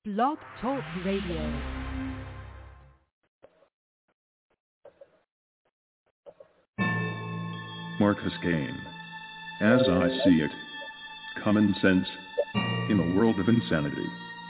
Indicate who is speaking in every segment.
Speaker 1: Blog Talk Radio.
Speaker 2: Marcus Kane. As I see it, common sense in a world of insanity.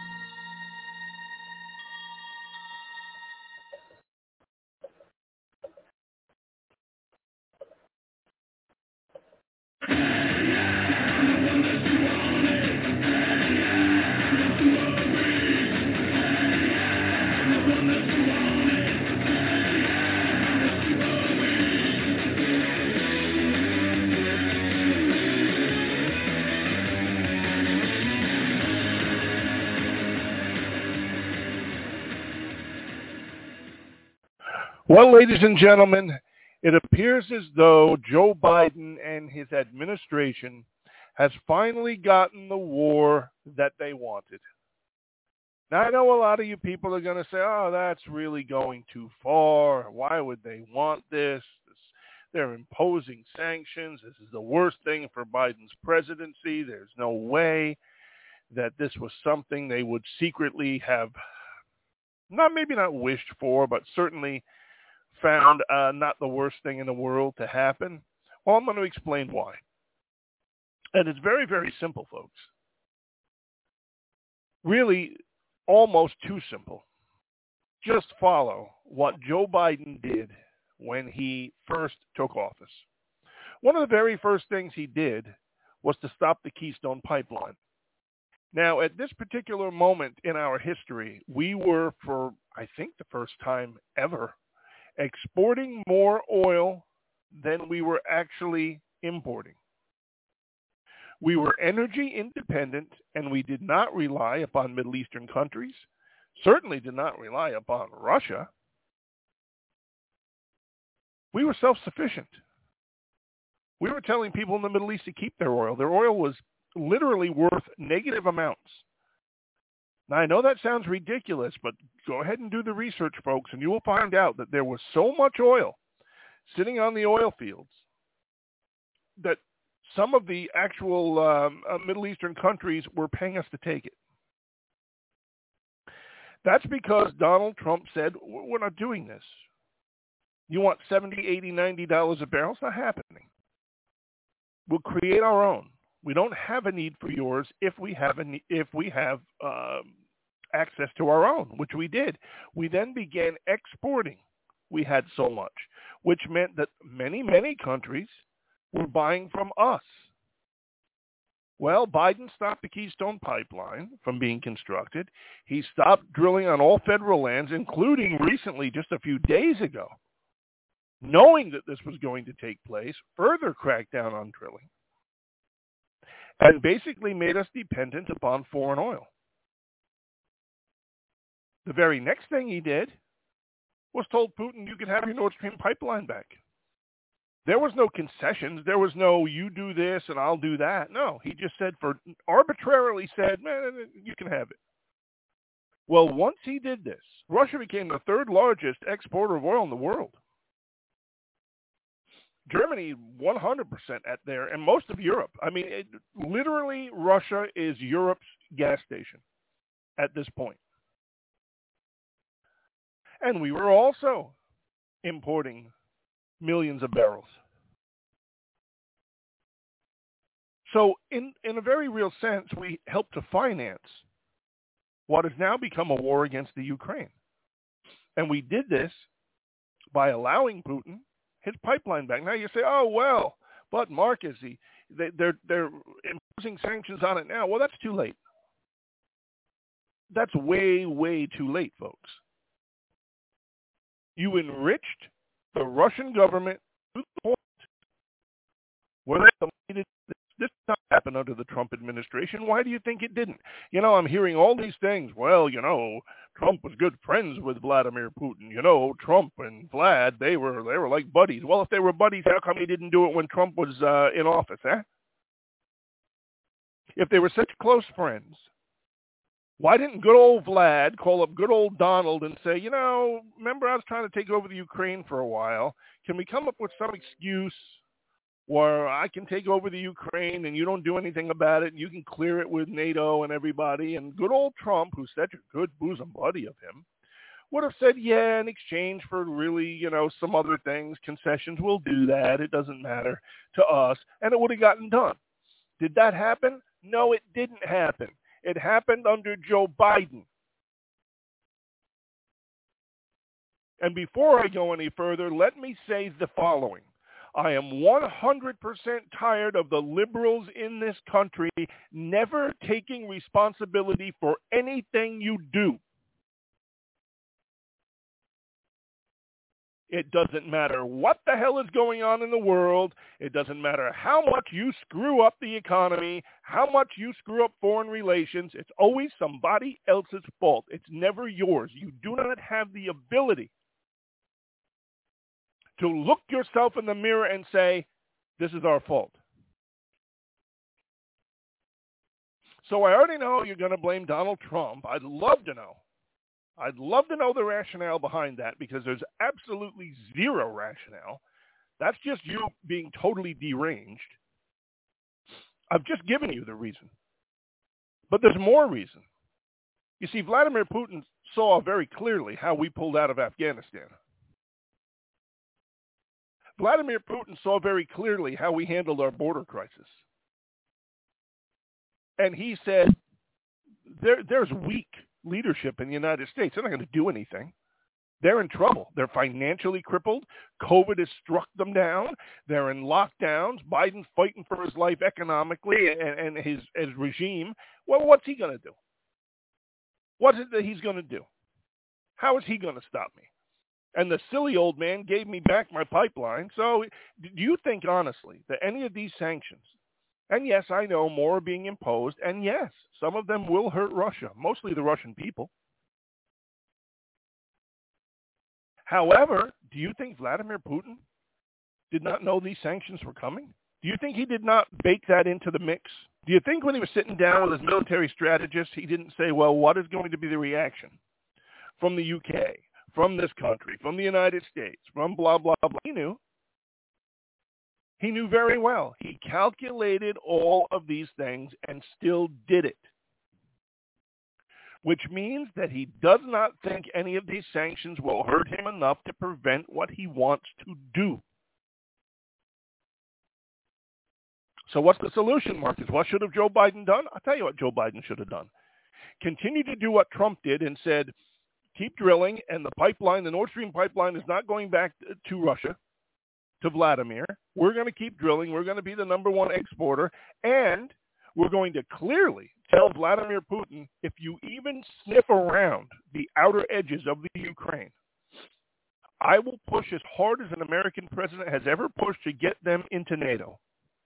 Speaker 3: Well, ladies and gentlemen, it appears as though Joe Biden and his administration has finally gotten the war that they wanted. Now, I know a lot of you people are going to say, oh, that's really going too far. Why would they want this? They're imposing sanctions. This is the worst thing for Biden's presidency. There's no way that this was something they would secretly have maybe not wished for, but certainly found not the worst thing in the world to happen. Well, I'm going to explain why. And it's very, very simple, folks. Really, almost too simple. Just follow what Joe Biden did when he first took office. One of the very first things he did was to stop the Keystone Pipeline. Now, at this particular moment in our history, we were, for I think the first time ever, exporting more oil than we were actually importing. We were energy independent, and we did not rely upon Middle Eastern countries, certainly did not rely upon Russia. We were self-sufficient. We were telling people in the Middle East to keep their oil. Their oil was literally worth negative amounts. Now, I know that sounds ridiculous, but go ahead and do the research, folks, and you will find out that there was so much oil sitting on the oil fields that some of the actual Middle Eastern countries were paying us to take it. That's because Donald Trump said, we're not doing this. You want $70, $80, $90 a barrel? It's not happening. We'll create our own. We don't have a need for yours if we have access to our own, which we did. We then began exporting. We had so much, which meant that many, many countries were buying from us. Well, Biden stopped the Keystone Pipeline from being constructed. He stopped drilling on all federal lands, including recently, just a few days ago, knowing that this was going to take place, further cracked down on drilling, and basically made us dependent upon foreign oil. The very next thing he did was told Putin, you can have your Nord Stream pipeline back. There was no concessions. There was no, you do this and I'll do that. No, he just arbitrarily said, man, you can have it. Well, once he did this, Russia became the third largest exporter of oil in the world. Germany 100% at there, and most of Europe. I mean, literally, Russia is Europe's gas station at this point. And we were also importing millions of barrels. So in a very real sense, we helped to finance what has now become a war against the Ukraine. And we did this by allowing Putin his pipeline back. Now you say, oh, well, but Marcus, they're imposing sanctions on it now. Well, that's too late. That's way, way too late, folks. You enriched the Russian government to the point where they this did not happen under the Trump administration. Why do you think it didn't? You know, I'm hearing all these things. Well, you know, Trump was good friends with Vladimir Putin. You know, Trump and Vlad, they were like buddies. Well, if they were buddies, how come he didn't do it when Trump was in office, eh? If they were such close friends, why didn't good old Vlad call up good old Donald and say, you know, remember I was trying to take over the Ukraine for a while. Can we come up with some excuse where I can take over the Ukraine and you don't do anything about it, and you can clear it with NATO and everybody. And good old Trump, who's such a good bosom buddy of him, would have said, yeah, in exchange for really, some other things, concessions, we'll do that. It doesn't matter to us. And it would have gotten done. Did that happen? No, it didn't happen. It happened under Joe Biden. And before I go any further, let me say the following. I am 100% tired of the liberals in this country never taking responsibility for anything you do. It doesn't matter what the hell is going on in the world. It doesn't matter how much you screw up the economy, how much you screw up foreign relations. It's always somebody else's fault. It's never yours. You do not have the ability to look yourself in the mirror and say, this is our fault. So I already know you're going to blame Donald Trump. I'd love to know. I'd love to know the rationale behind that, because there's absolutely zero rationale. That's just you being totally deranged. I've just given you the reason. But there's more reason. You see, Vladimir Putin saw very clearly how we pulled out of Afghanistan. Vladimir Putin saw very clearly how we handled our border crisis. And he said, there's weak leadership in the United States. They're not going to do anything. They're in trouble. They're financially crippled. COVID has struck them down. They're in lockdowns. Biden's fighting for his life economically and his regime. Well, what's he going to do? What is it that he's going to do? How is he going to stop me? And the silly old man gave me back my pipeline. So do you think, honestly, that any of these sanctions, and yes, I know more are being imposed, and yes, some of them will hurt Russia, mostly the Russian people. However, do you think Vladimir Putin did not know these sanctions were coming? Do you think he did not bake that into the mix? Do you think when he was sitting down with his military strategist, he didn't say, well, what is going to be the reaction from the UK, from this country, from the United States, from blah, blah, blah? He knew. He knew very well. He calculated all of these things and still did it, which means that he does not think any of these sanctions will hurt him enough to prevent what he wants to do. So what's the solution, Marcus? What should have Joe Biden done? I'll tell you what Joe Biden should have done. Continue to do what Trump did and said, keep drilling, and the pipeline, the Nord Stream pipeline, is not going back to Russia, to Vladimir. We're going to keep drilling. We're going to be the number one exporter, and we're going to clearly tell Vladimir Putin, if you even sniff around the outer edges of the Ukraine, I will push as hard as an American president has ever pushed to get them into NATO.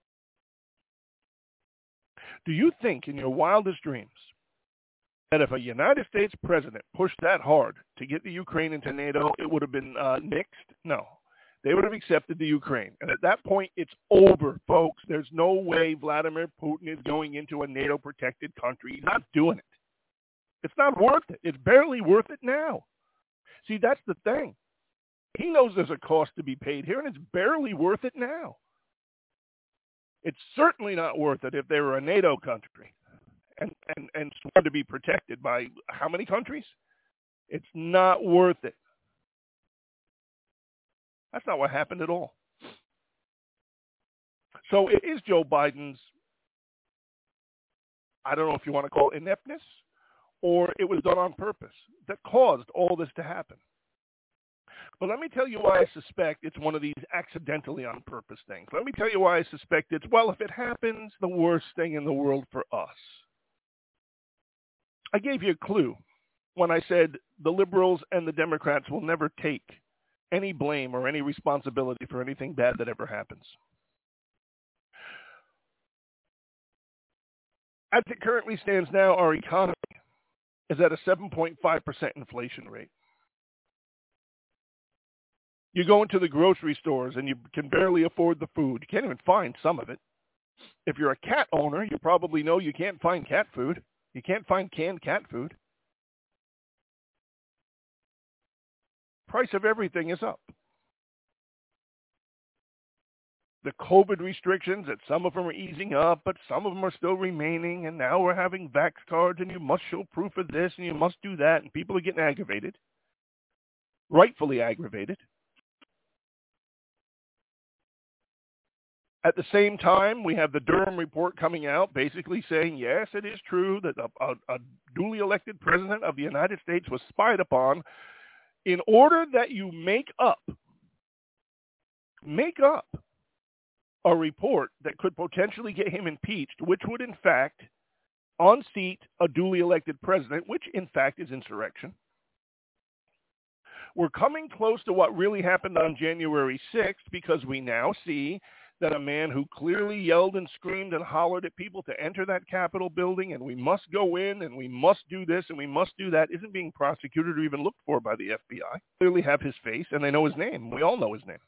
Speaker 3: Do you think in your wildest dreams that if a United States president pushed that hard to get the Ukraine into NATO, it would have been nixed? No. They would have accepted the Ukraine. And at that point, it's over, folks. There's no way Vladimir Putin is going into a NATO-protected country. He's not doing it. It's not worth it. It's barely worth it now. See, that's the thing. He knows there's a cost to be paid here, and it's barely worth it now. It's certainly not worth it if they were a NATO country and sworn to be protected by how many countries? It's not worth it. That's not what happened at all. So it is Joe Biden's, I don't know if you want to call it ineptness, or it was done on purpose that caused all this to happen. But let me tell you why I suspect it's one of these accidentally on purpose things. Let me tell you why I suspect it's, well, if it happens, the worst thing in the world for us. I gave you a clue when I said the liberals and the Democrats will never take any blame or any responsibility for anything bad that ever happens. As it currently stands now, our economy is at a 7.5% inflation rate. You go into the grocery stores and you can barely afford the food. You can't even find some of it. If you're a cat owner, you probably know you can't find cat food. You can't find canned cat food. Price of everything is up. the COVID restrictions, that some of them are easing up, but some of them are still remaining, and now we're having vax cards, and you must show proof of this, and you must do that, and people are getting aggravated, rightfully aggravated. At the same time, we have the Durham report coming out basically saying, yes, it is true that a duly elected president of the United States was spied upon in order that you make up a report that could potentially get him impeached, which would in fact unseat a duly elected president, which in fact is insurrection. We're coming close to what really happened on January 6th because we now see that a man who clearly yelled and screamed and hollered at people to enter that Capitol building, and we must go in, and we must do this, and we must do that, isn't being prosecuted or even looked for by the FBI. Clearly have his face, and they know his name. We all know his name.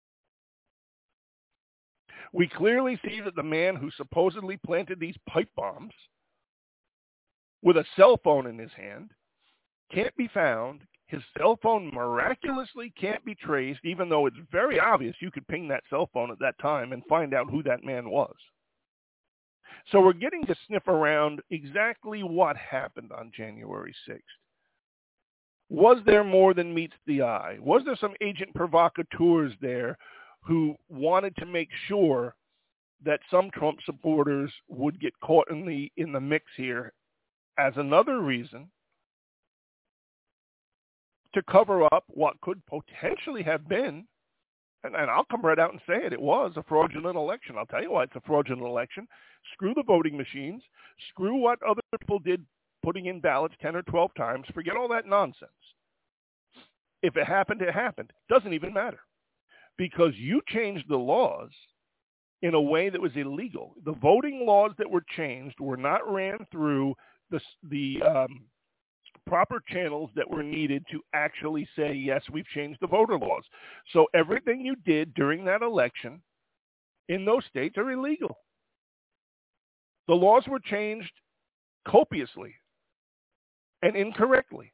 Speaker 3: We clearly see that the man who supposedly planted these pipe bombs with a cell phone in his hand can't be found. His cell phone miraculously can't be traced, even though it's very obvious you could ping that cell phone at that time and find out who that man was. So we're getting to sniff around exactly what happened on January 6th. Was there more than meets the eye? Was there some agent provocateurs there who wanted to make sure that some Trump supporters would get caught in the mix here as another reason to cover up what could potentially have been, and I'll come right out and say it was a fraudulent election. I'll tell you why it's a fraudulent election. Screw the voting machines. Screw what other people did putting in ballots 10 or 12 times. Forget all that nonsense. If it happened, it happened. Doesn't even matter. Because you changed the laws in a way that was illegal. The voting laws that were changed were not ran through the proper channels that were needed to actually say, yes, we've changed the voter laws. So everything you did during that election in those states are illegal. The laws were changed copiously and incorrectly.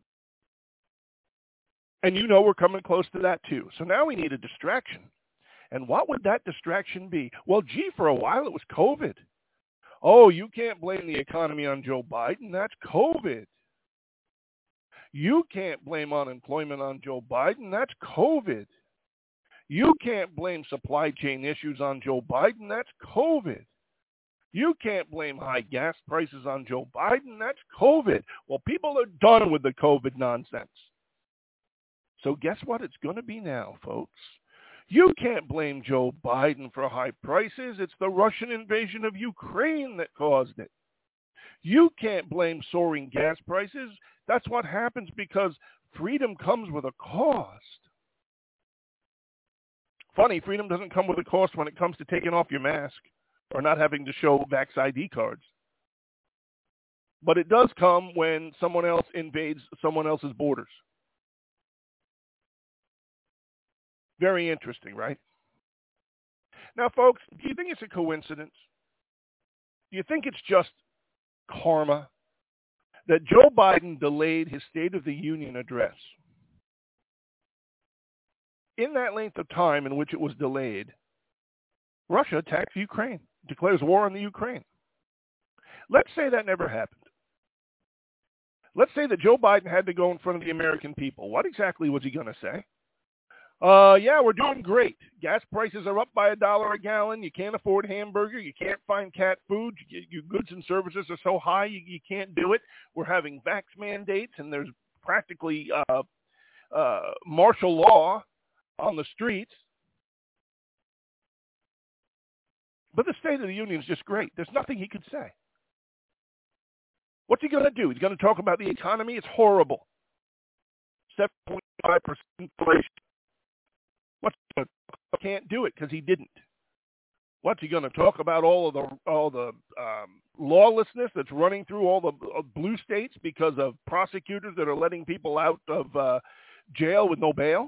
Speaker 3: And you know we're coming close to that too. So now we need a distraction. And what would that distraction be? Well, gee, for a while it was COVID. Oh, you can't blame the economy on Joe Biden. That's COVID. You can't blame unemployment on Joe Biden. That's COVID. You can't blame supply chain issues on Joe Biden. That's COVID. You can't blame high gas prices on Joe Biden. That's COVID. Well, people are done with the COVID nonsense. So guess what it's going to be now, folks? You can't blame Joe Biden for high prices. It's the Russian invasion of Ukraine that caused it. You can't blame soaring gas prices. That's what happens because freedom comes with a cost. Funny, freedom doesn't come with a cost when it comes to taking off your mask or not having to show Vax ID cards. But it does come when someone else invades someone else's borders. Very interesting, right? Now, folks, do you think it's a coincidence? Do you think it's just karma that Joe Biden delayed his State of the Union address? In that length of time in which it was delayed, Russia attacks Ukraine, declares war on the Ukraine. Let's say that never happened. Let's say that Joe Biden had to go in front of the American people. What exactly was he going to say? Yeah, we're doing great. Gas prices are up by $1 a gallon. You can't afford hamburger. You can't find cat food. Your goods and services are so high you can't do it. We're having vax mandates, and there's practically martial law on the streets. But the State of the Union is just great. There's nothing he could say. What's he going to do? He's going to talk about the economy. It's horrible. 7.5% inflation. Can't do it because he didn't. What's he going to talk about? All the lawlessness that's running through all the blue states because of prosecutors that are letting people out of jail with no bail?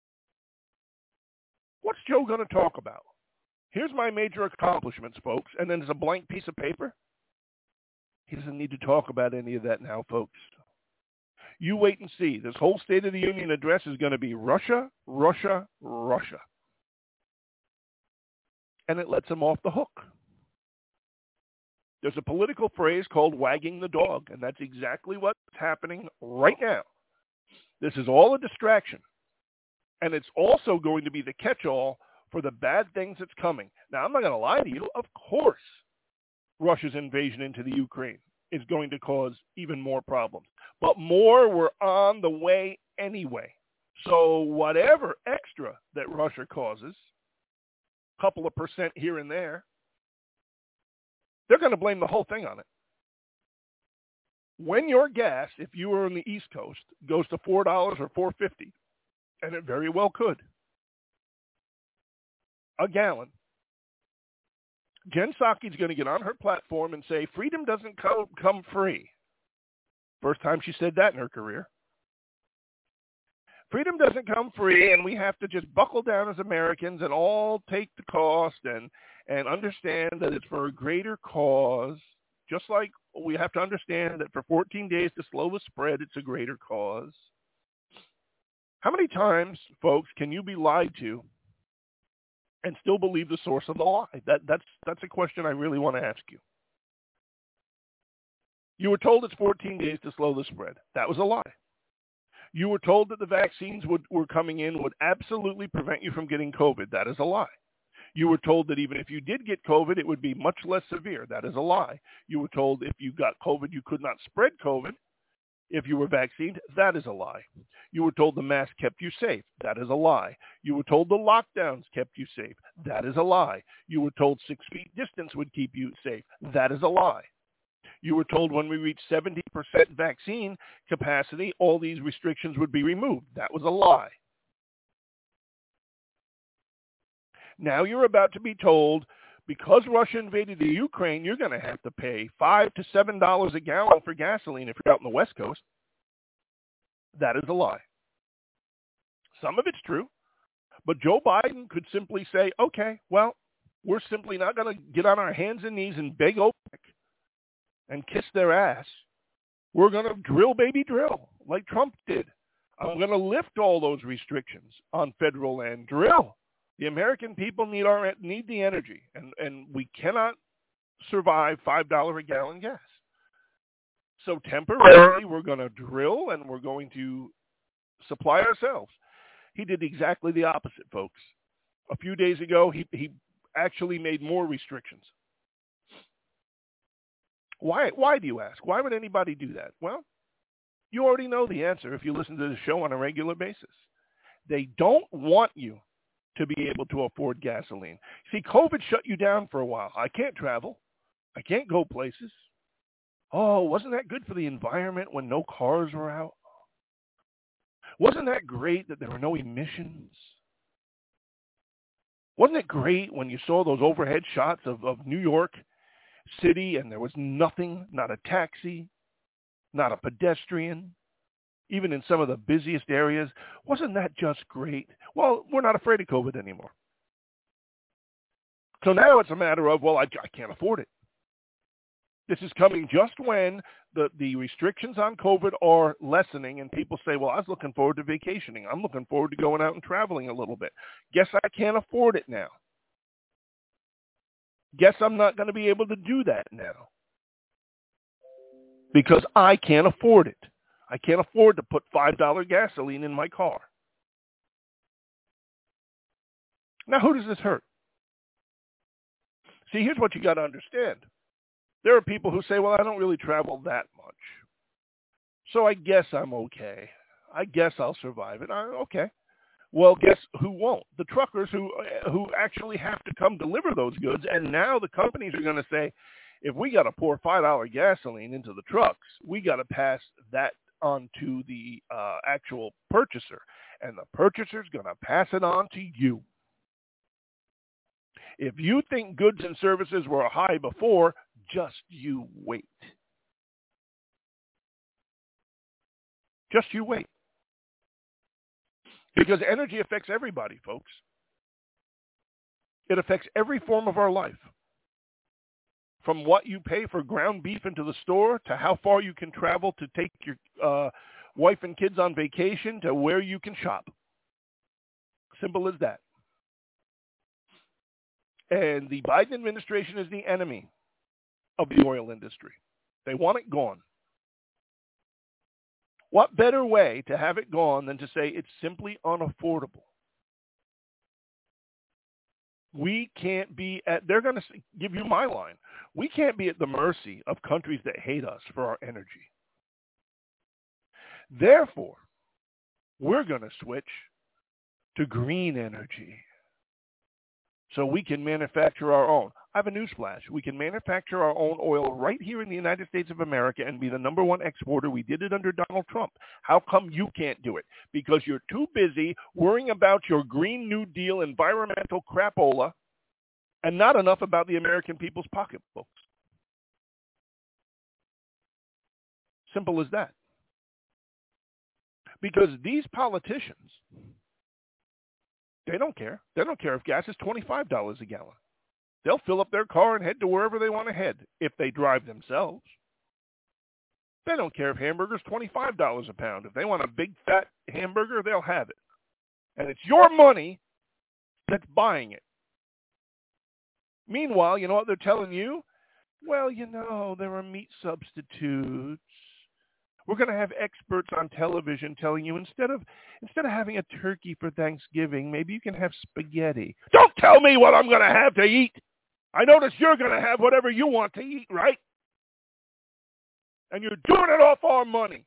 Speaker 3: What's Joe going to talk about? Here's my major accomplishments, folks, and then there's a blank piece of paper. He doesn't need to talk about any of that now, folks. You wait and see. This whole State of the Union address is going to be Russia, Russia, Russia. and it lets them off the hook. There's a political phrase called wagging the dog, and that's exactly what's happening right now. This is all a distraction, and it's also going to be the catch-all for the bad things that's coming. Now, I'm not going to lie to you. Of course, Russia's invasion into the Ukraine is going to cause even more problems. But more were on the way anyway. So whatever extra that Russia causes, a couple of percent here and there, they're going to blame the whole thing on it. When your gas, if you are on the East Coast, goes to $4 or $4.50, and it very well could, a gallon, Jen Psaki's going to get on her platform and say, freedom doesn't come free. First time she said that in her career. Freedom doesn't come free, and we have to just buckle down as Americans and all take the cost and understand that it's for a greater cause, just like we have to understand that for 14 days to slow the spread, it's a greater cause. How many times, folks, can you be lied to and still believe the source of the lie? That's a question I really want to ask you. You were told it's 14 days to slow the spread. That was a lie. You were told that the vaccines were coming in would absolutely prevent you from getting COVID. That is a lie. You were told that even if you did get COVID, it would be much less severe. That is a lie. You were told if you got COVID, you could not spread COVID if you were vaccinated. That is a lie. You were told the mask kept you safe. That is a lie. You were told the lockdowns kept you safe. That is a lie. You were told 6 feet distance would keep you safe. That is a lie. You were told when we reached 70% vaccine capacity, all these restrictions would be removed. That was a lie. Now you're about to be told, because Russia invaded the Ukraine, you're going to have to pay $5 to $7 a gallon for gasoline if you're out on the West Coast. That is a lie. Some of it's true, but Joe Biden could simply say, okay, well, we're simply not going to get on our hands and knees and beg OPEC and kiss their ass. We're going to drill, baby, drill, like Trump did. I'm going to lift all those restrictions on federal land. Drill. The American people need the energy, and we cannot survive $5 a gallon gas. So temporarily, we're going to drill, and we're going to supply ourselves. He did exactly the opposite, folks. A few days ago, he actually made more restrictions. Why do you ask? Why would anybody do that? Well, you already know the answer if you listen to the show on a regular basis. They don't want you to be able to afford gasoline. See, COVID shut you down for a while. I can't travel. I can't go places. Oh, wasn't that good for the environment when no cars were out? Wasn't that great that there were no emissions? Wasn't it great when you saw those overhead shots of New York City and there was nothing, not a taxi, not a pedestrian, even in some of the busiest areas? Wasn't that just great? Well, we're not afraid of COVID anymore. So now it's a matter of, well, I can't afford it. This is coming just when the restrictions on COVID are lessening and people say, well, I was looking forward to vacationing. I'm looking forward to going out and traveling a little bit. Guess I can't afford it now. Guess I'm not going to be able to do that now because I can't afford it. I can't afford to put $5 gasoline in my car. Now, who does this hurt? See, here's what you got to understand. There are people who say, well, I don't really travel that much, so I guess I'm okay. I guess I'll survive it. Okay. Well, guess who won't? The truckers who actually have to come deliver those goods. And now the companies are going to say, if we got to pour $5 gasoline into the trucks, we got to pass that on to the actual purchaser. And the purchaser's going to pass it on to you. If you think goods and services were high before, just you wait. Just you wait. Because energy affects everybody, folks. It affects every form of our life. From what you pay for ground beef into the store, to how far you can travel to take your wife and kids on vacation, to where you can shop. Simple as that. And the Biden administration is the enemy of the oil industry. They want it gone. What better way to have it gone than to say it's simply unaffordable? We can't be they're going to give you my line. We can't be at the mercy of countries that hate us for our energy. Therefore, we're going to switch to green energy so we can manufacture our own. I have a newsflash. We can manufacture our own oil right here in the United States of America and be the number one exporter. We did it under Donald Trump. How come you can't do it? Because you're too busy worrying about your Green New Deal environmental crapola and not enough about the American people's pocketbooks. Simple as that. Because these politicians, they don't care. They don't care if gas is $25 a gallon. They'll fill up their car and head to wherever they want to head if they drive themselves. They don't care if hamburger's $25 a pound. If they want a big fat hamburger, they'll have it. And it's your money that's buying it. Meanwhile, you know what they're telling you? Well, there are meat substitutes. We're going to have experts on television telling you instead of having a turkey for Thanksgiving, maybe you can have spaghetti. Don't tell me what I'm going to have to eat. I notice you're going to have whatever you want to eat, right? And you're doing it off our money.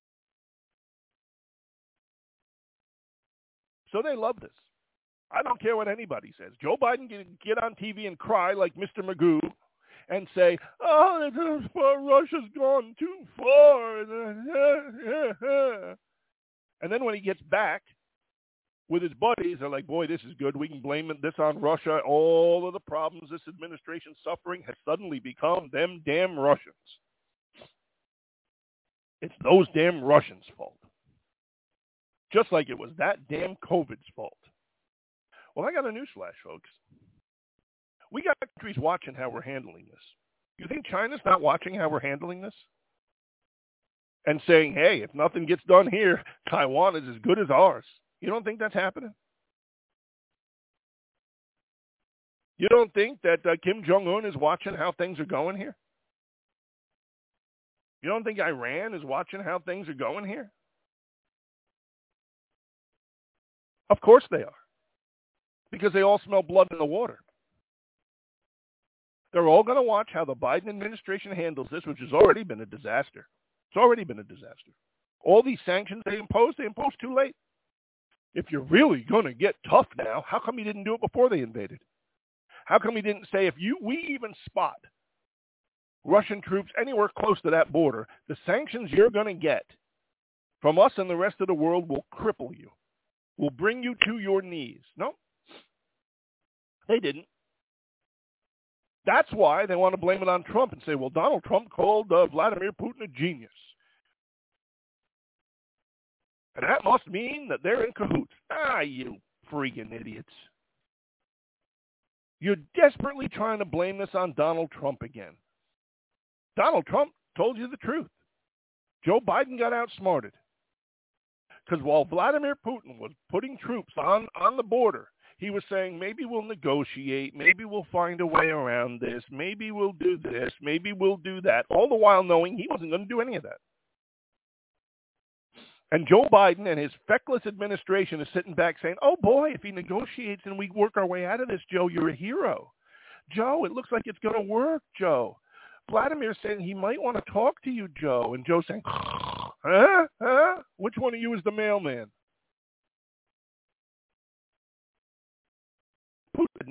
Speaker 3: So they love this. I don't care what anybody says. Joe Biden can get on TV and cry like Mr. Magoo and say, Russia's gone too far. And then when he gets back with his buddies, they're like, boy, this is good. We can blame this on Russia. All of the problems this administration's suffering has suddenly become them damn Russians. It's those damn Russians' fault. Just like it was that damn COVID's fault. Well, I got a newsflash, folks. We got countries watching how we're handling this. You think China's not watching how we're handling this? And saying, hey, if nothing gets done here, Taiwan is as good as ours. You don't think that's happening? You don't think that Kim Jong-un is watching how things are going here? You don't think Iran is watching how things are going here? Of course they are. Because they all smell blood in the water. They're all going to watch how the Biden administration handles this, which has already been a disaster. It's already been a disaster. All these sanctions they imposed too late. If you're really going to get tough now, how come you didn't do it before they invaded? How come you didn't say, we even spot Russian troops anywhere close to that border, the sanctions you're going to get from us and the rest of the world will cripple you, will bring you to your knees. No, they didn't. That's why they want to blame it on Trump and say, well, Donald Trump called Vladimir Putin a genius. And that must mean that they're in cahoots. You freaking idiots. You're desperately trying to blame this on Donald Trump again. Donald Trump told you the truth. Joe Biden got outsmarted. Because while Vladimir Putin was putting troops on the border, he was saying, maybe we'll negotiate, maybe we'll find a way around this, maybe we'll do this, maybe we'll do that, all the while knowing he wasn't going to do any of that. And Joe Biden and his feckless administration is sitting back saying, oh boy, if he negotiates and we work our way out of this, Joe, you're a hero. Joe, it looks like it's going to work, Joe. Vladimir's saying he might want to talk to you, Joe. And Joe's saying, huh? Which one of you is the mailman? Putin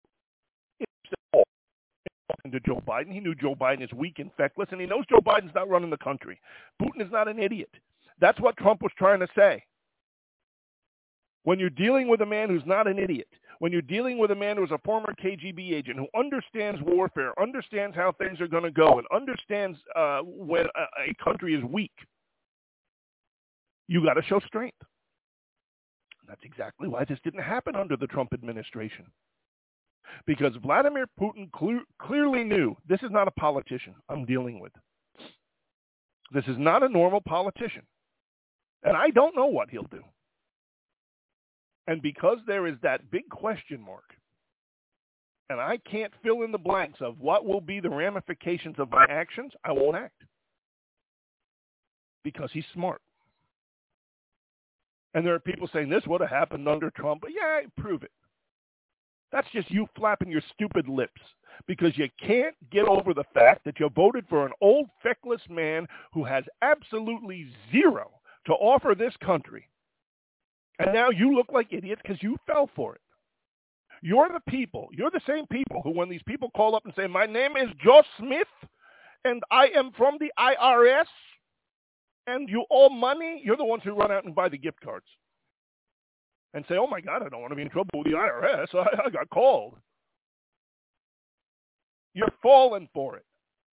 Speaker 3: to Joe Biden. He knew Joe Biden is weak and feckless, and he knows Joe Biden's not running the country. Putin is not an idiot. That's what Trump was trying to say. When you're dealing with a man who's not an idiot, when you're dealing with a man who's a former KGB agent who understands warfare, understands how things are going to go, and understands when a country is weak, you got to show strength. And that's exactly why this didn't happen under the Trump administration. Because Vladimir Putin clearly knew this is not a politician I'm dealing with. This is not a normal politician. And I don't know what he'll do. And because there is that big question mark and I can't fill in the blanks of what will be the ramifications of my actions, I won't act. Because he's smart. And there are people saying this would have happened under Trump. But yeah, prove it. That's just you flapping your stupid lips because you can't get over the fact that you voted for an old, feckless man who has absolutely zero to offer this country. And now you look like idiots because you fell for it. You're the same people who, when these people call up and say, my name is Joe Smith, and I am from the IRS, and you owe money, you're the ones who run out and buy the gift cards. And say, oh my God, I don't want to be in trouble with the IRS. I got called. You're falling for it.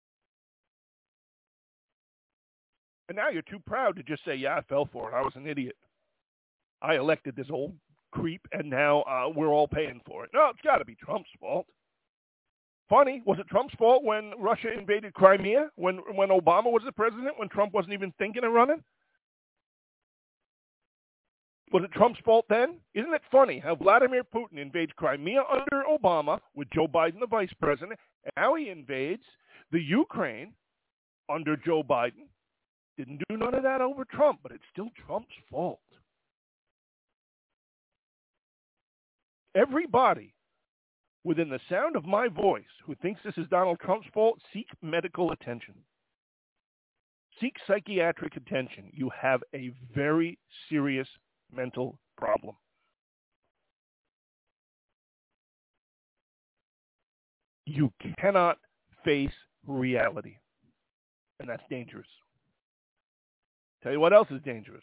Speaker 3: And now you're too proud to just say, yeah, I fell for it. I was an idiot. I elected this old creep, and now we're all paying for it. No, it's got to be Trump's fault. Funny, was it Trump's fault when Russia invaded Crimea, when Obama was the president, when Trump wasn't even thinking of running? Was it Trump's fault then? Isn't it funny how Vladimir Putin invades Crimea under Obama with Joe Biden the vice president, and now he invades the Ukraine under Joe Biden? Didn't do none of that over Trump, but it's still Trump's fault. Everybody within the sound of my voice who thinks this is Donald Trump's fault, seek medical attention. Seek psychiatric attention. You have a very serious mental problem. You cannot face reality, and that's dangerous. Tell you what else is dangerous.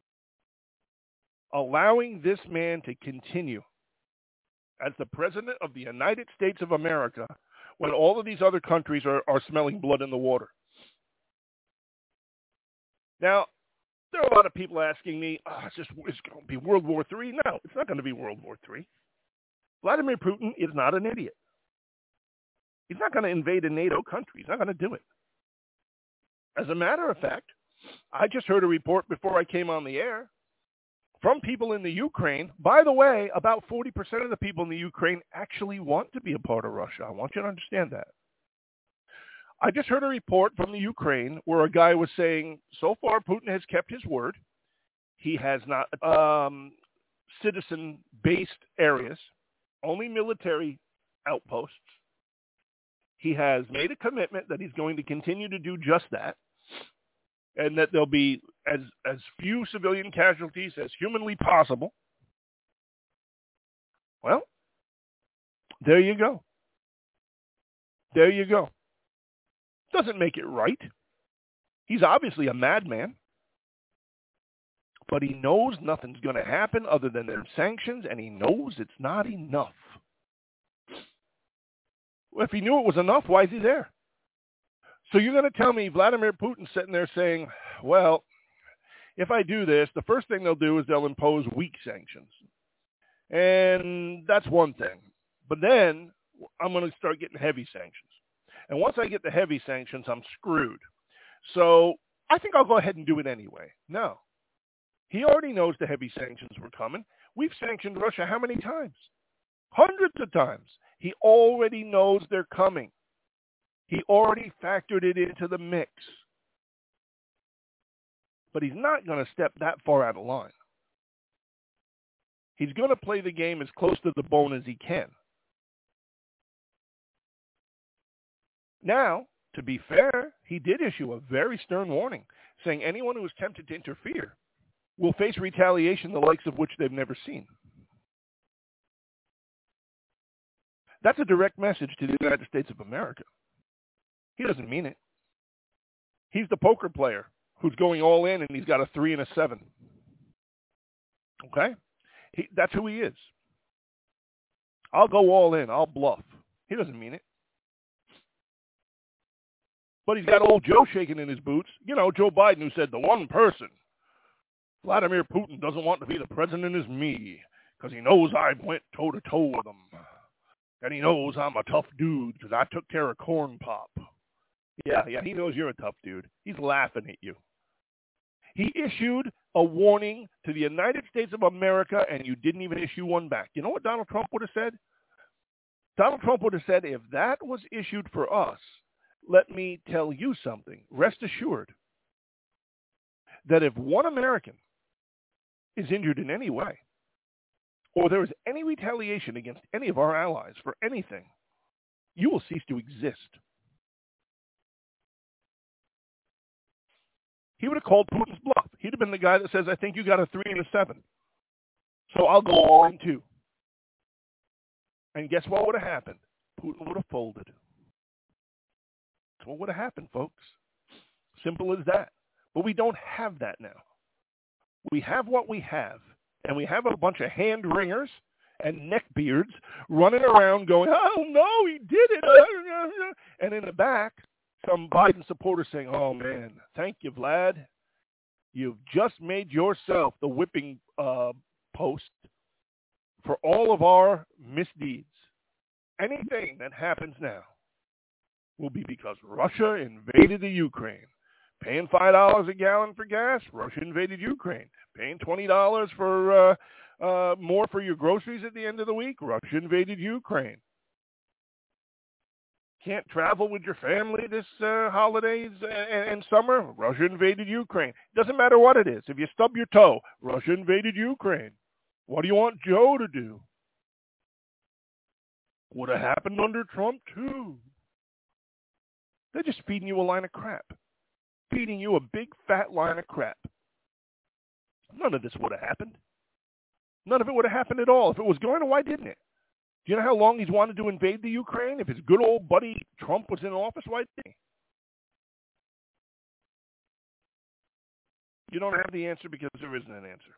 Speaker 3: Allowing this man to continue as the President of the United States of America when all of these other countries are smelling blood in the water. Now, there are a lot of people asking me, it's going to be World War III. No, it's not going to be World War III. Vladimir Putin is not an idiot. He's not going to invade a NATO country. He's not going to do it. As a matter of fact, I just heard a report before I came on the air from people in the Ukraine. By the way, about 40% of the people in the Ukraine actually want to be a part of Russia. I want you to understand that. I just heard a report from the Ukraine where a guy was saying, so far Putin has kept his word. He has not citizen-based areas, only military outposts. He has made a commitment that he's going to continue to do just that, and that there'll be as few civilian casualties as humanly possible. Well, there you go. There you go. Doesn't make it right. He's obviously a madman. But he knows nothing's going to happen other than their sanctions, and he knows it's not enough. Well, if he knew it was enough, why is he there? So you're going to tell me Vladimir Putin's sitting there saying, well, if I do this, the first thing they'll do is they'll impose weak sanctions. And that's one thing. But then I'm going to start getting heavy sanctions. And once I get the heavy sanctions, I'm screwed. So I think I'll go ahead and do it anyway. No. He already knows the heavy sanctions were coming. We've sanctioned Russia how many times? Hundreds of times. He already knows they're coming. He already factored it into the mix. But he's not going to step that far out of line. He's going to play the game as close to the bone as he can. Now, to be fair, he did issue a very stern warning, saying anyone who is tempted to interfere will face retaliation the likes of which they've never seen. That's a direct message to the United States of America. He doesn't mean it. He's the poker player who's going all in, and he's got a 3 and a 7. Okay? That's who he is. I'll go all in. I'll bluff. He doesn't mean it. But he's got old Joe shaking in his boots. You know, Joe Biden, who said the one person Vladimir Putin doesn't want to be the president is me, because he knows I went toe-to-toe with him. And he knows I'm a tough dude because I took care of Corn Pop. Yeah, he knows you're a tough dude. He's laughing at you. He issued a warning to the United States of America, and you didn't even issue one back. You know what Donald Trump would have said? Donald Trump would have said, if that was issued for us, let me tell you something. Rest assured that if one American is injured in any way, or there is any retaliation against any of our allies for anything, you will cease to exist. He would have called Putin's bluff. He'd have been the guy that says, I think you got a 3 and a 7. So I'll go all in 2. And guess what would have happened? Putin would have folded. That's what would have happened, folks. Simple as that. But we don't have that now. We have what we have. And we have a bunch of hand-wringers and neckbeards running around going, oh, no, he did it. And in the back, some Biden supporters saying, oh, man, thank you, Vlad. You've just made yourself the whipping post for all of our misdeeds. Anything that happens now will be because Russia invaded the Ukraine. Paying $5 a gallon for gas, Russia invaded Ukraine. Paying $20 for more for your groceries at the end of the week, Russia invaded Ukraine. Can't travel with your family this holidays and summer, Russia invaded Ukraine. Doesn't matter what it is. If you stub your toe, Russia invaded Ukraine. What do you want Joe to do? Would have happened under Trump too. They're just feeding you a line of crap. Feeding you a big fat line of crap. None of this would have happened. None of it would have happened at all. If it was going to, why didn't it? Do you know how long he's wanted to invade the Ukraine? If his good old buddy Trump was in office, why didn't he? You don't have the answer because there isn't an answer.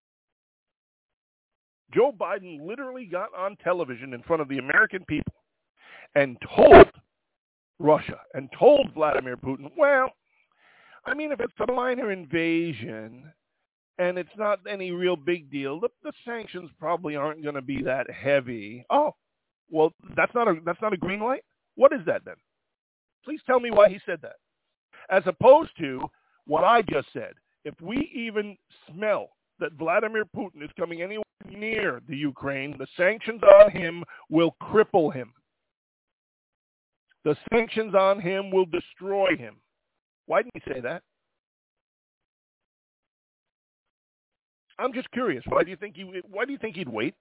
Speaker 3: Joe Biden literally got on television in front of the American people and told Russia and told Vladimir Putin, well, I mean, if it's a minor invasion and it's not any real big deal, the sanctions probably aren't going to be that heavy. Oh, well, that's not a green light? What is that then? Please tell me why he said that. As opposed to what I just said. If we even smell that Vladimir Putin is coming anywhere near the Ukraine, the sanctions on him will cripple him. The sanctions on him will destroy him. Why didn't he say that? I'm just curious. Why do you think he'd wait?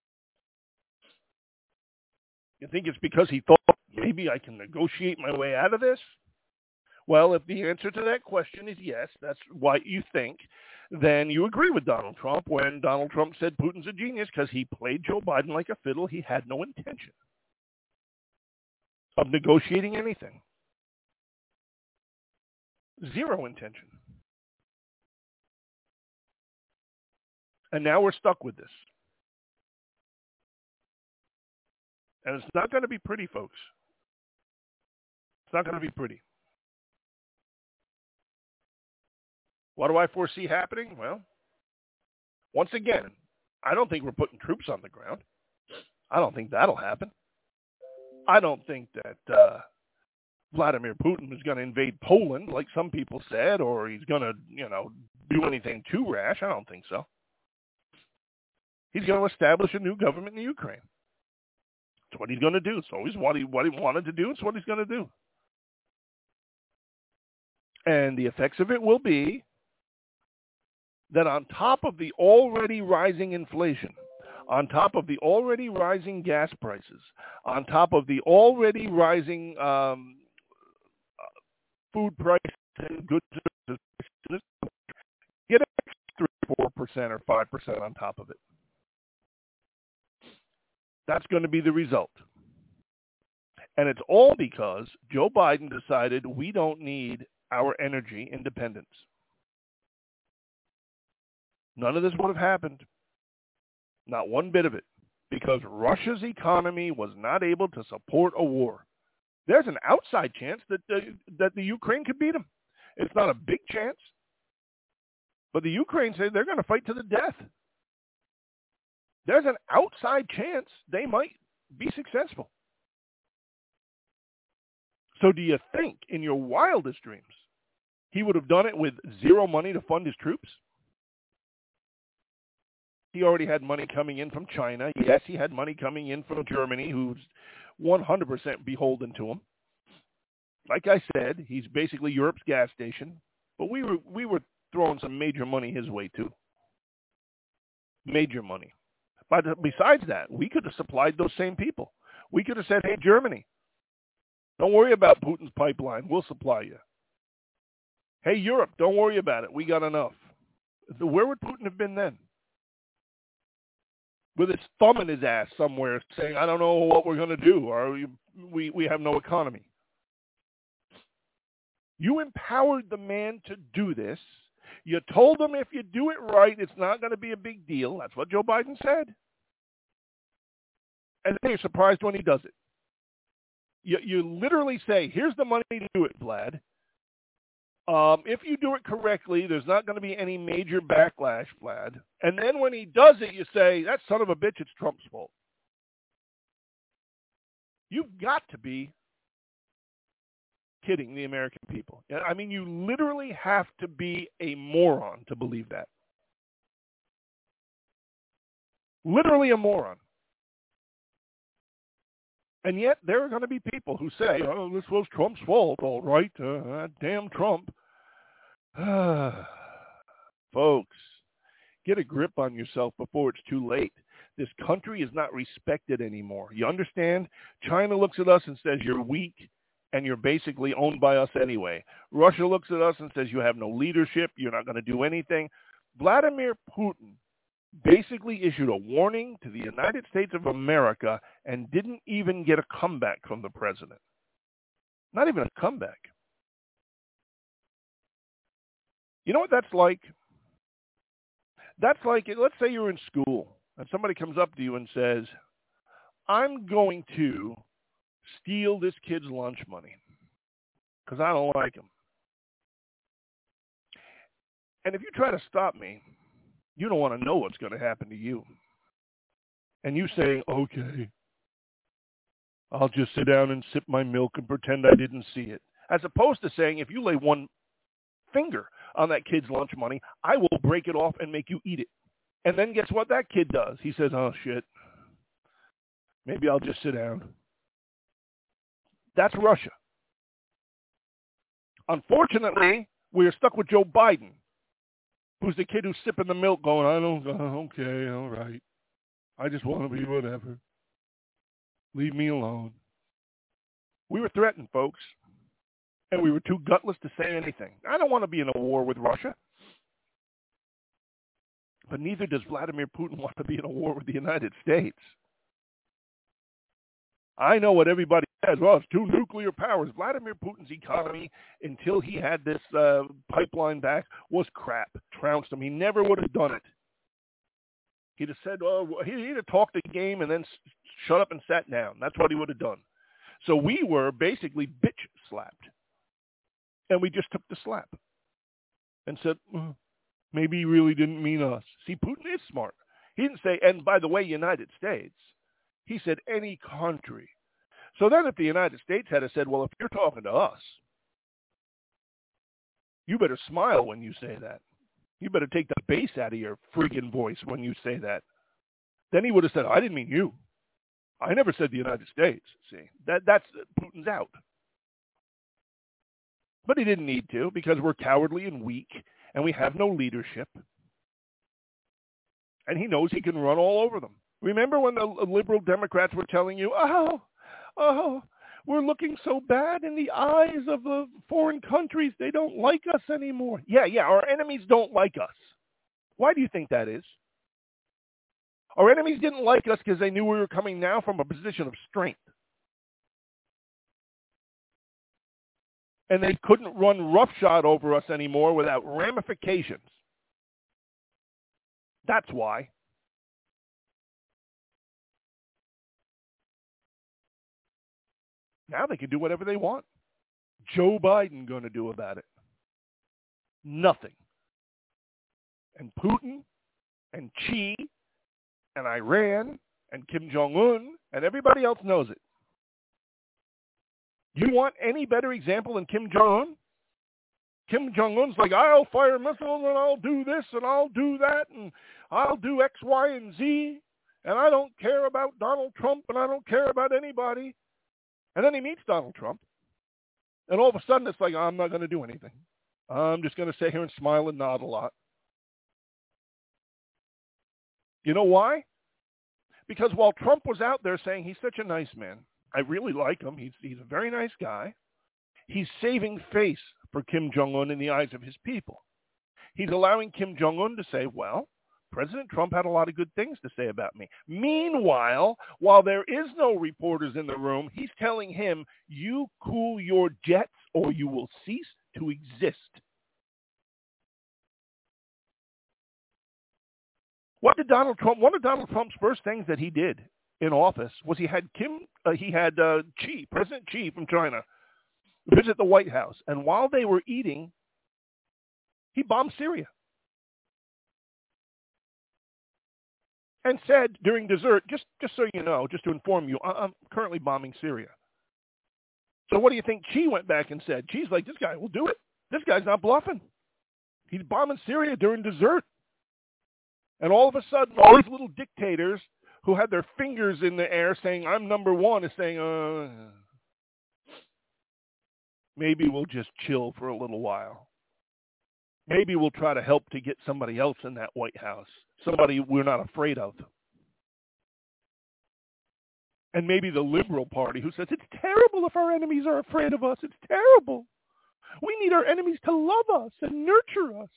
Speaker 3: You think it's because he thought maybe I can negotiate my way out of this? Well, if the answer to that question is yes, that's what you think, then you agree with Donald Trump when Donald Trump said Putin's a genius because he played Joe Biden like a fiddle. He had no intention of negotiating anything. Zero intention. And now we're stuck with this. And it's not going to be pretty, folks. It's not going to be pretty. What do I foresee happening? Well, once again, I don't think we're putting troops on the ground. I don't think that'll happen. I don't think that Vladimir Putin is going to invade Poland like some people said, or he's going to, do anything too rash. I don't think so. He's going to establish a new government in Ukraine. It's what he's going to do. It's always what he wanted to do. It's what he's going to do. And the effects of it will be that on top of the already rising inflation, on top of the already rising gas prices, on top of the already rising food prices and goods, get an extra 4% or 5% on top of it. That's going to be the result. And it's all because Joe Biden decided we don't need our energy independence. None of this would have happened. Not one bit of it. Because Russia's economy was not able to support a war. There's an outside chance that the Ukraine could beat them. It's not a big chance. But the Ukraine say they're going to fight to the death. There's an outside chance they might be successful. So do you think in your wildest dreams he would have done it with zero money to fund his troops? he already had money coming in from China. Yes, he had money coming in from Germany, who's 100% beholden to him. Like I said, he's basically Europe's gas station. But we were throwing some major money his way, too. Major money. But besides that, we could have supplied those same people. We could have said, hey, Germany, don't worry about Putin's pipeline. We'll supply you. Hey, Europe, don't worry about it. We got enough. Where would Putin have been then? With his thumb in his ass somewhere saying, I don't know what we're going to do, or we have no economy. You empowered the man to do this. You told him if you do it right, it's not going to be a big deal. That's what Joe Biden said. And then you're surprised when he does it. You literally say, here's the money to do it, Vlad. If you do it correctly, there's not going to be any major backlash, Vlad. And then when he does it, you say, that son of a bitch, it's Trump's fault. You've got to be kidding the American people. I mean, you literally have to be a moron to believe that. Literally a moron. And yet there are going to be people who say, oh, this was Trump's fault, all right. Damn Trump. Folks, get a grip on yourself before it's too late. This country is not respected anymore. You understand? China looks at us and says, you're weak, and you're basically owned by us anyway. Russia looks at us and says, you have no leadership. You're not going to do anything. Vladimir Putin basically issued a warning to the United States of America and didn't even get a comeback from the president. Not even a comeback. You know what that's like? That's like, let's say you're in school and somebody comes up to you and says, I'm going to steal this kid's lunch money because I don't like him. And if you try to stop me, you don't want to know what's going to happen to you. And you say, okay, I'll just sit down and sip my milk and pretend I didn't see it. As opposed to saying, if you lay one finger on that kid's lunch money, I will break it off and make you eat it. And then guess what that kid does? He says, oh, shit, maybe I'll just sit down. That's Russia. Unfortunately, we're stuck with Joe Biden, who's the kid who's sipping the milk going, okay, all right. I just want to be whatever. Leave me alone. We were threatened, folks, and we were too gutless to say anything. I don't want to be in a war with Russia, but neither does Vladimir Putin want to be in a war with the United States. I know what everybody says. Well, it's two nuclear powers. Vladimir Putin's economy, until he had this pipeline back, was crap. Trounced him. He never would have done it. He'd have said, he'd have talked the game and then shut up and sat down. That's what he would have done. So we were basically bitch slapped. And we just took the slap and said, maybe he really didn't mean us. See, Putin is smart. He didn't say, and by the way, United States. He said any country. So then if the United States had said, well, if you're talking to us, you better smile when you say that. You better take the bass out of your freaking voice when you say that. Then he would have said, I didn't mean you. I never said the United States. See, that's Putin's out. But he didn't need to because we're cowardly and weak and we have no leadership. And he knows he can run all over them. Remember when the liberal Democrats were telling you, we're looking so bad in the eyes of the foreign countries. They don't like us anymore. Yeah, our enemies don't like us. Why do you think that is? Our enemies didn't like us because they knew we were coming now from a position of strength. And they couldn't run roughshod over us anymore without ramifications. That's why. Now they can do whatever they want. Joe Biden going to do about it? Nothing. And Putin and Xi and Iran and Kim Jong-un and everybody else knows it. You want any better example than Kim Jong-un? Kim Jong-un's like, I'll fire missiles and I'll do this and I'll do that and I'll do X, Y, and Z. And I don't care about Donald Trump and I don't care about anybody. And then he meets Donald Trump. And all of a sudden it's like, I'm not going to do anything. I'm just going to sit here and smile and nod a lot. You know why? Because while Trump was out there saying he's such a nice man, I really like him, he's a very nice guy, he's saving face for Kim Jong-un in the eyes of his people. He's allowing Kim Jong-un to say, well, President Trump had a lot of good things to say about me. Meanwhile, while there is no reporters in the room, he's telling him, you cool your jets or you will cease to exist. One of Donald Trump's first things that he did in office was he had President Xi from China visit the White House. And while they were eating, he bombed Syria. And said during dessert, just so you know, just to inform you, I'm currently bombing Syria. So what do you think Xi went back and said? Xi's like, this guy will do it. This guy's not bluffing. He's bombing Syria during dessert. And all of a sudden, all these little dictators who had their fingers in the air saying, I'm number one, is saying, maybe we'll just chill for a little while. Maybe we'll try to help to get somebody else in that White House, somebody we're not afraid of. And maybe the Liberal Party who says, it's terrible if our enemies are afraid of us. It's terrible. We need our enemies to love us and nurture us.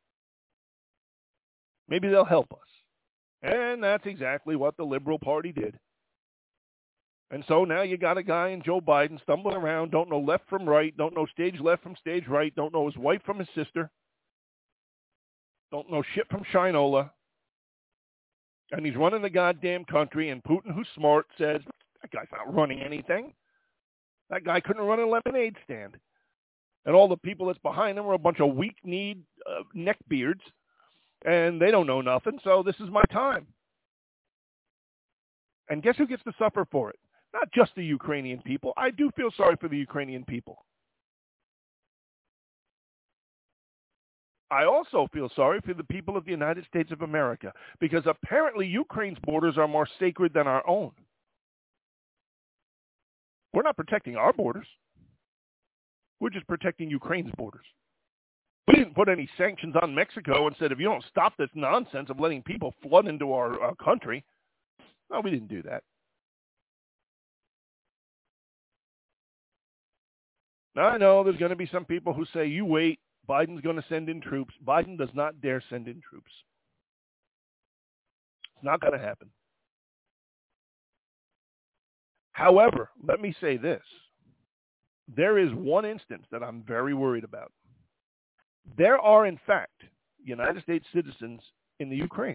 Speaker 3: Maybe they'll help us. And that's exactly what the Liberal Party did. And so now you got a guy in Joe Biden stumbling around, don't know left from right, don't know stage left from stage right, don't know his wife from his sister, don't know shit from Shinola. And he's running the goddamn country, and Putin, who's smart, says, that guy's not running anything. That guy couldn't run a lemonade stand. And all the people that's behind him are a bunch of weak-kneed neckbeards, and they don't know nothing, so this is my time. And guess who gets to suffer for it? Not just the Ukrainian people. I do feel sorry for the Ukrainian people. I also feel sorry for the people of the United States of America, because apparently Ukraine's borders are more sacred than our own. We're not protecting our borders. We're just protecting Ukraine's borders. We didn't put any sanctions on Mexico and said, if you don't stop this nonsense of letting people flood into our country. No, we didn't do that. Now, I know there's going to be some people who say, you wait, Biden's going to send in troops. Biden does not dare send in troops. It's not going to happen. However, let me say this. There is one instance that I'm very worried about. There are, in fact, United States citizens in the Ukraine.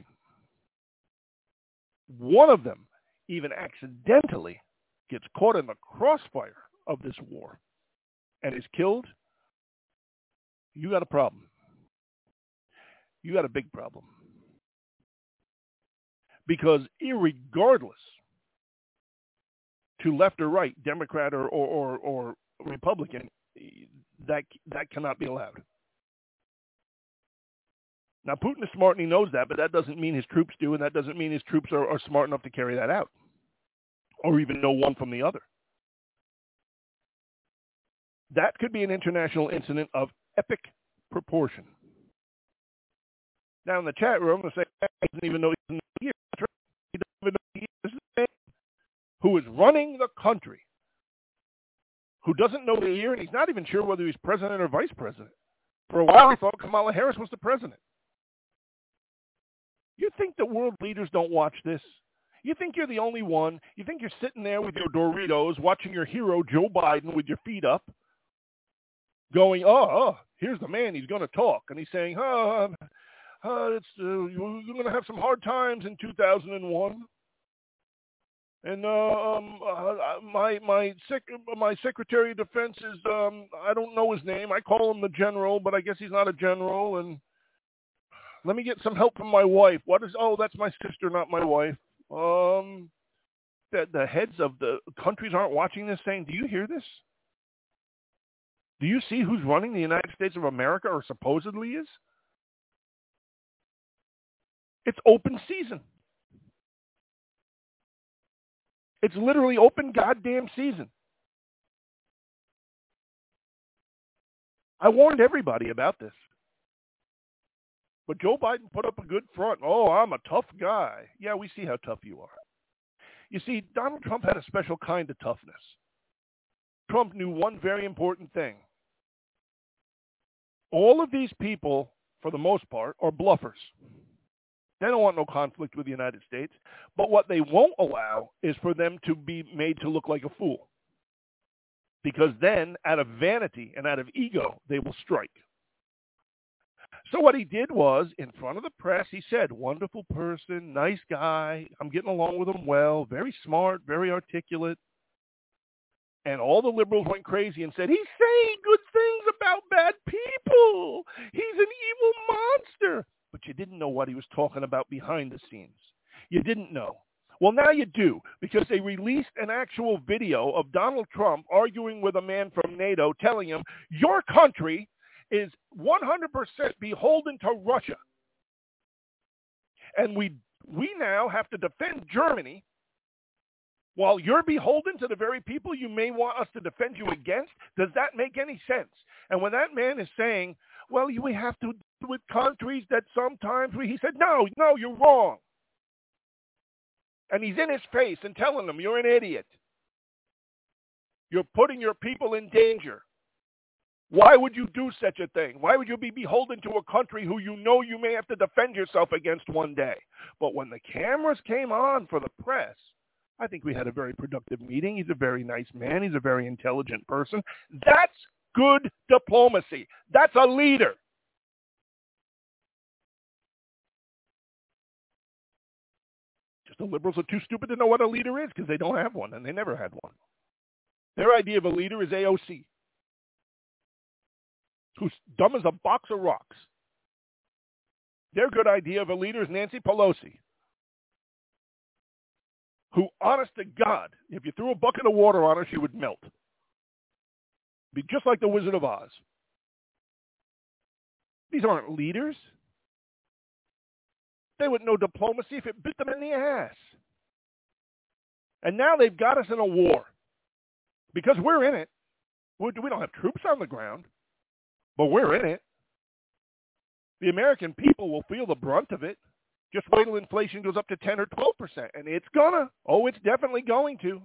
Speaker 3: One of them even accidentally gets caught in the crossfire of this war and is killed. You got a problem. You got a big problem. Because irregardless to left or right, Democrat or Republican, that cannot be allowed. Now, Putin is smart and he knows that, but that doesn't mean his troops do, and that doesn't mean his troops are smart enough to carry that out or even know one from the other. That could be an international incident of epic proportion. Now, in the chat room, they'll say, he doesn't even know he's in the year. He doesn't even know he is the man who is running the country, who doesn't know the year, and he's not even sure whether he's president or vice president. For a while, he thought Kamala Harris was the president. You think the world leaders don't watch this? You think you're the only one? You think you're sitting there with your Doritos watching your hero, Joe Biden, with your feet up, going, here's the man, he's going to talk. And he's saying, you're going to have some hard times in 2001. And my Secretary of Defense is, I don't know his name. I call him the general, but I guess he's not a general. And let me get some help from my wife. That's my sister, not my wife. The heads of the countries aren't watching this saying, do you hear this? Do you see who's running the United States of America, or supposedly is? It's open season. It's literally open goddamn season. I warned everybody about this. But Joe Biden put up a good front. Oh, I'm a tough guy. Yeah, we see how tough you are. You see, Donald Trump had a special kind of toughness. Trump knew one very important thing. All of these people, for the most part, are bluffers. They don't want no conflict with the United States. But what they won't allow is for them to be made to look like a fool. Because then, out of vanity and out of ego, they will strike. So what he did was, in front of the press, he said, wonderful person, nice guy, I'm getting along with him well, very smart, very articulate. And all the liberals went crazy and said, he's saying good things about bad people. He's an evil monster. But you didn't know what he was talking about behind the scenes. You didn't know. Well, now you do, because they released an actual video of Donald Trump arguing with a man from NATO, telling him, your country is 100% beholden to Russia. And we now have to defend Germany while you're beholden to the very people you may want us to defend you against. Does that make any sense? And when that man is saying, well, we have to deal with countries that sometimes he said, no, you're wrong. And he's in his face and telling them, you're an idiot. You're putting your people in danger. Why would you do such a thing? Why would you be beholden to a country who you know you may have to defend yourself against one day? But when the cameras came on for the press, I think we had a very productive meeting. He's a very nice man. He's a very intelligent person. That's good diplomacy. That's a leader. Just the liberals are too stupid to know what a leader is because they don't have one, and they never had one. Their idea of a leader is AOC, who's dumb as a box of rocks. Their good idea of a leader is Nancy Pelosi, who, honest to God, if you threw a bucket of water on her, she would melt. Be just like the Wizard of Oz. These aren't leaders. They would know diplomacy if it bit them in the ass. And now they've got us in a war. Because we're in it. We don't have troops on the ground, but we're in it. The American people will feel the brunt of it. Just wait till inflation goes up to 10 or 12%. And it's gonna. Oh, it's definitely going to.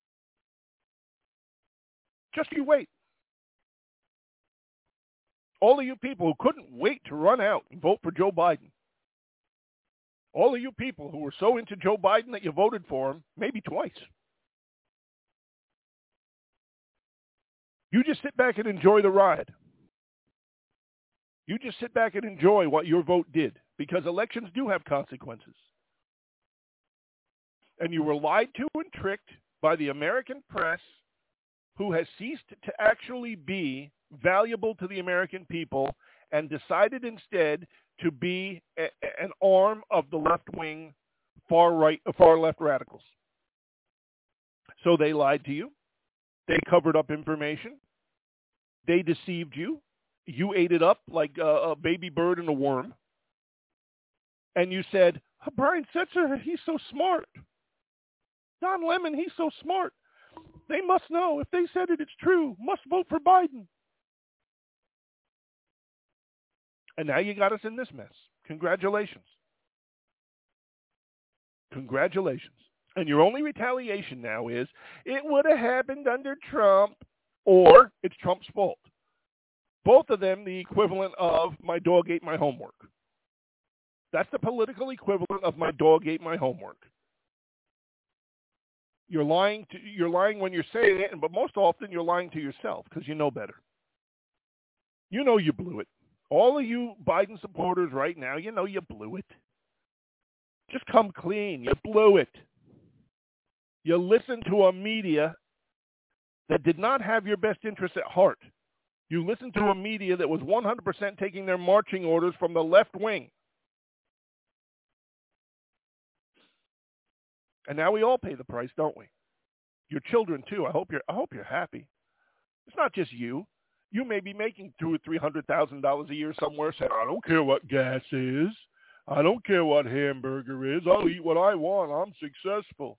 Speaker 3: Just you wait. All of you people who couldn't wait to run out and vote for Joe Biden. All of you people who were so into Joe Biden that you voted for him, maybe twice. You just sit back and enjoy the ride. You just sit back and enjoy what your vote did, because elections do have consequences. And you were lied to and tricked by the American press, who has ceased to actually be valuable to the American people and decided instead to be an arm of the left-wing, far-left radicals. So they lied to you. They covered up information. They deceived you. You ate it up like a baby bird and a worm. And you said, Brian Setzer, he's so smart. Don Lemon, he's so smart. They must know. If they said it, it's true. Must vote for Biden. And now you got us in this mess. Congratulations. Congratulations. And your only retaliation now is, it would have happened under Trump, or it's Trump's fault. Both of them the equivalent of my dog ate my homework. That's the political equivalent of my dog ate my homework. You're lying when you're saying it, but most often you're lying to yourself because you know better. You know you blew it. All of you Biden supporters right now, you know you blew it. Just come clean. You blew it. You listened to a media that did not have your best interests at heart. You listened to a media that was 100% taking their marching orders from the left wing. And now we all pay the price, don't we? Your children too. I hope you're happy. It's not just you. You may be making $200,000 or $300,000 a year somewhere saying, I don't care what gas is. I don't care what hamburger is. I'll eat what I want. I'm successful.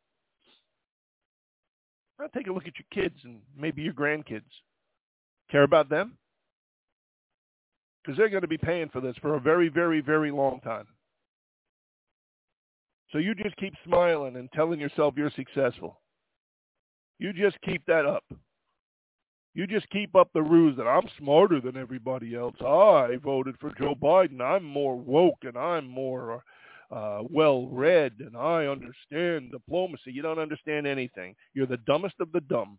Speaker 3: Now take a look at your kids and maybe your grandkids. Care about them? Because they're going to be paying for this for a very, very, very long time. So you just keep smiling and telling yourself you're successful. You just keep that up. You just keep up the ruse that I'm smarter than everybody else. I voted for Joe Biden. I'm more woke and I'm more well-read and I understand diplomacy. You don't understand anything. You're the dumbest of the dumb.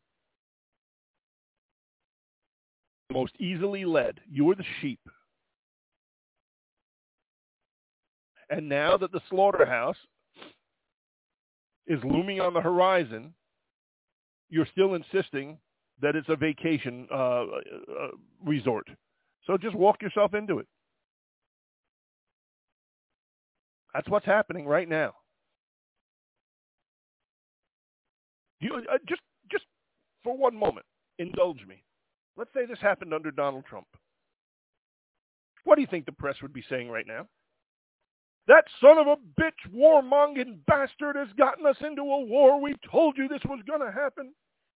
Speaker 3: Most easily led. You are the sheep. And now that the slaughterhouse is looming on the horizon, you're still insisting that it's a vacation resort. So just walk yourself into it. That's what's happening right now. You just for one moment, indulge me. Let's say this happened under Donald Trump. What do you think the press would be saying right now? That son of a bitch, warmongering bastard has gotten us into a war. We told you this was going to happen.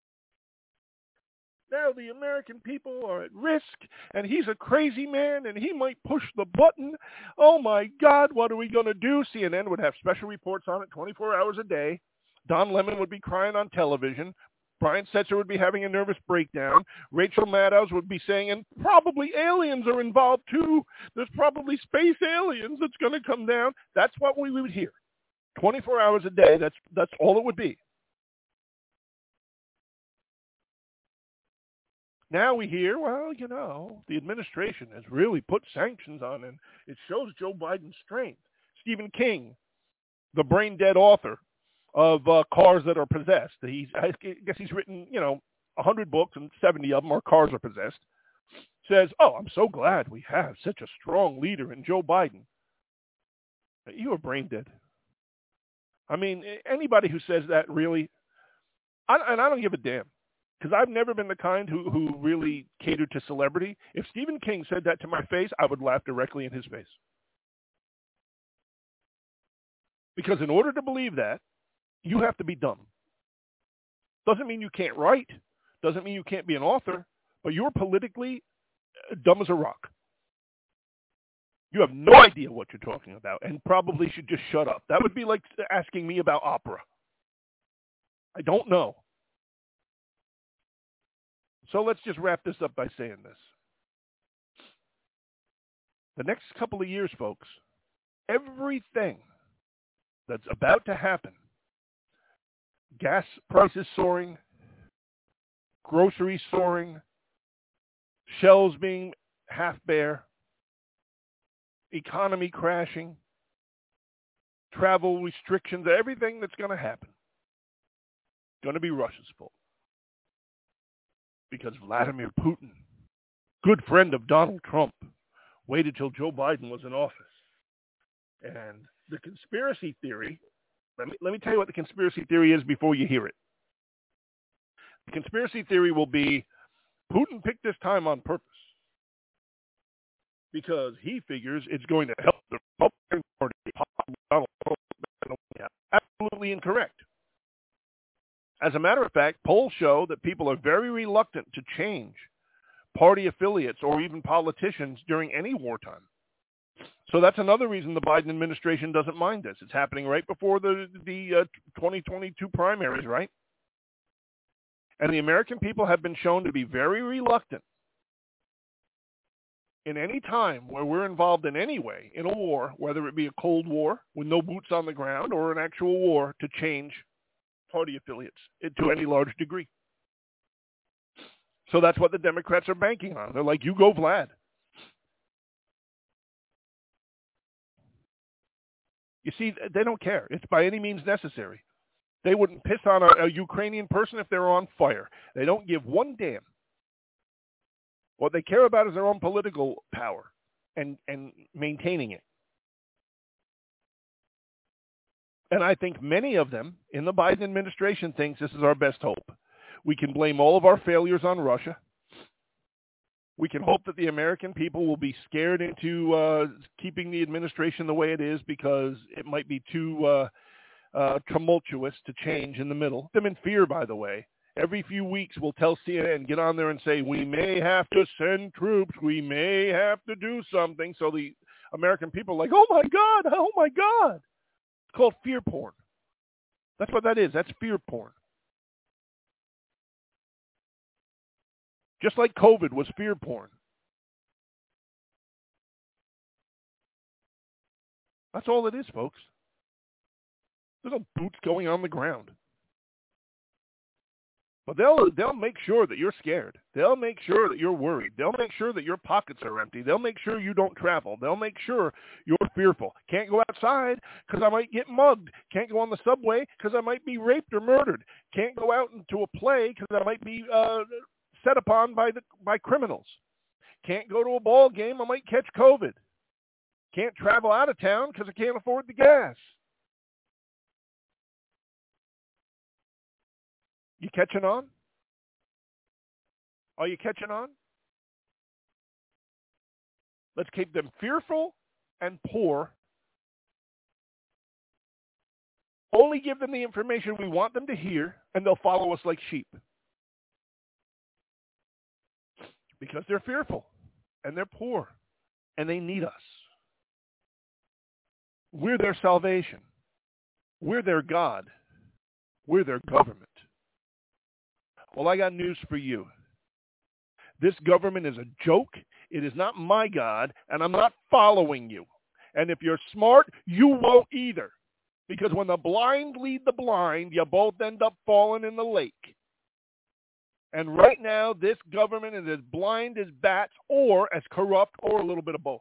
Speaker 3: Now the American people are at risk, and he's a crazy man, and he might push the button. Oh, my God, what are we going to do? CNN would have special reports on it 24 hours a day. Don Lemon would be crying on television. Brian Setzer would be having a nervous breakdown. Rachel Maddow would be saying, and probably aliens are involved, too. There's probably space aliens that's going to come down. That's what we would hear. 24 hours a day, that's all it would be. Now we hear, well, the administration has really put sanctions on, and it shows Joe Biden's strength. Stephen King, the brain-dead author of Cars That Are Possessed. I guess he's written, 100 books, and 70 of them are cars are possessed. Says, I'm so glad we have such a strong leader in Joe Biden. You are brain-dead. I mean, anybody who says that really, and I don't give a damn. Because I've never been the kind who really catered to celebrity. If Stephen King said that to my face, I would laugh directly in his face. Because in order to believe that, you have to be dumb. Doesn't mean you can't write. Doesn't mean you can't be an author. But you're politically dumb as a rock. You have no idea what you're talking about and probably should just shut up. That would be like asking me about opera. I don't know. So let's just wrap this up by saying this. The next couple of years, folks, everything that's about to happen, gas prices soaring, groceries soaring, shelves being half bare, economy crashing, travel restrictions, everything that's going to happen, going to be Russia's fault. Because Vladimir Putin, good friend of Donald Trump, waited till Joe Biden was in office. And the conspiracy theory, let me tell you what the conspiracy theory is before you hear it. The conspiracy theory will be Putin picked this time on purpose because he figures it's going to help the Republican Party. Donald Trump. Absolutely incorrect. As a matter of fact, polls show that people are very reluctant to change party affiliates or even politicians during any wartime. So that's another reason the Biden administration doesn't mind this. It's happening right before the 2022 primaries, right? And the American people have been shown to be very reluctant in any time where we're involved in any way in a war, whether it be a Cold War with no boots on the ground or an actual war, to change party affiliates to any large degree. So that's what the Democrats are banking on. They're like, you go, Vlad. You see, they don't care. It's by any means necessary. They wouldn't piss on a Ukrainian person if they were on fire. They don't give one damn. What they care about is their own political power and maintaining it. And I think many of them in the Biden administration thinks this is our best hope. We can blame all of our failures on Russia. We can hope that the American people will be scared into keeping the administration the way it is because it might be too tumultuous to change in the middle. Them in fear, by the way. Every few weeks, we'll tell CNN, get on there and say, we may have to send troops. We may have to do something. So the American people are like, oh, my God, oh, my God. It's called fear porn. That's what that is. That's fear porn. Just like COVID was fear porn. That's all it is, folks. There's no boots going on the ground. But they'll make sure that you're scared. They'll make sure that you're worried. They'll make sure that your pockets are empty. They'll make sure you don't travel. They'll make sure you're fearful. Can't go outside because I might get mugged. Can't go on the subway because I might be raped or murdered. Can't go out into a play because I might be set upon by criminals. Can't go to a ball game. I might catch COVID. Can't travel out of town because I can't afford the gas. You catching on? Are you catching on? Let's keep them fearful and poor. Only give them the information we want them to hear, and they'll follow us like sheep. Because they're fearful, and they're poor, and they need us. We're their salvation. We're their God. We're their government. Well, I got news for you. This government is a joke. It is not my God, and I'm not following you. And if you're smart, you won't either. Because when the blind lead the blind, you both end up falling in the lake. And right now, this government is as blind as bats or as corrupt or a little bit of both.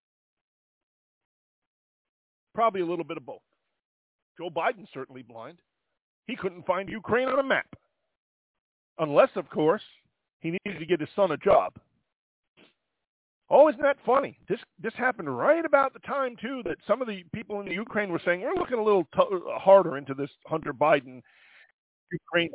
Speaker 3: Probably a little bit of both. Joe Biden's certainly blind. He couldn't find Ukraine on a map. Unless, of course, he needed to get his son a job. Oh, isn't that funny? This happened right about the time, too, that some of the people in the Ukraine were saying, we're looking a little harder into this Hunter Biden Ukraine.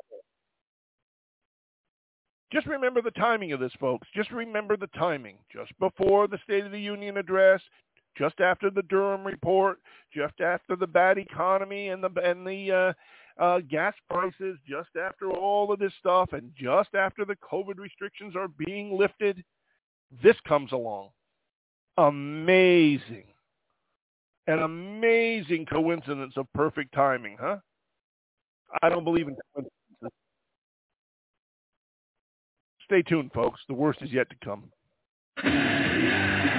Speaker 3: Just remember the timing of this, folks. Just remember the timing. Just before the State of the Union address, just after the Durham report, just after the bad economy and the gas prices, just after all of this stuff, and just after the COVID restrictions are being lifted, this comes along. Amazing. An amazing coincidence of perfect timing, huh? I don't believe in coincidences. Stay tuned, folks. The worst is yet to come.